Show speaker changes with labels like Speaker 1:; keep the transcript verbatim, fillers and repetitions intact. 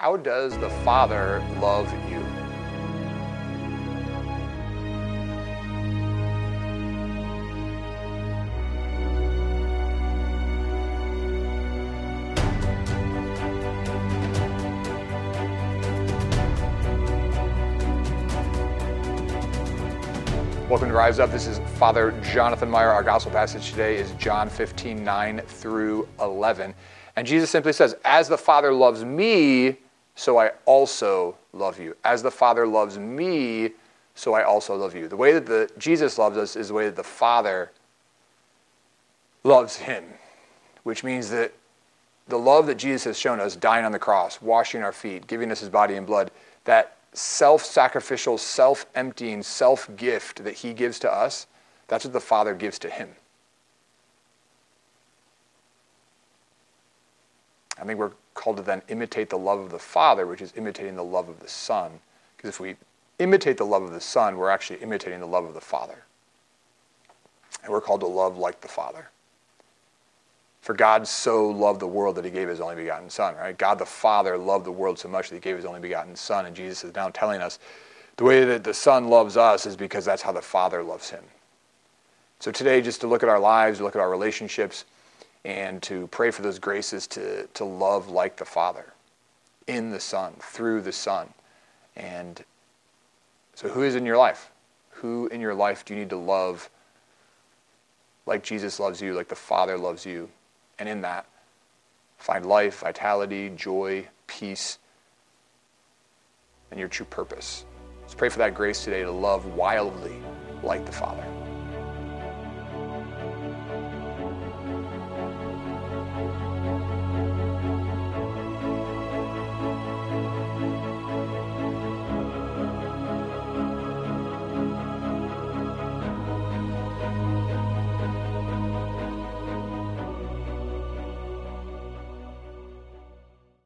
Speaker 1: how does the Father love you? Welcome to Rise Up. This is Father Jonathan Meyer. Our gospel passage today is John fifteen, nine through eleven. And Jesus simply says, as the Father loves me, so I also love you. As the Father loves me, so I also love you. The way that the, Jesus loves us is the way that the Father loves him, which means that the love that Jesus has shown us, dying on the cross, washing our feet, giving us his body and blood, that self-sacrificial, self-emptying, self-gift that he gives to us, that's what the Father gives to him. I think we're called to then imitate the love of the Father, which is imitating the love of the Son. Because if we imitate the love of the Son, we're actually imitating the love of the Father. And we're called to love like the Father. For God so loved the world that he gave his only begotten Son, right? God the Father loved the world so much that he gave his only begotten Son. And Jesus is now telling us the way that the Son loves us is because that's how the Father loves him. So today, just to look at our lives, look at our relationships, and to pray for those graces to, to love like the Father, in the Son, through the Son. And so who is in your life? Who in your life do you need to love like Jesus loves you, like the Father loves you? And in that, find life, vitality, joy, peace, and your true purpose. Let's pray for that grace today to love wildly like the Father.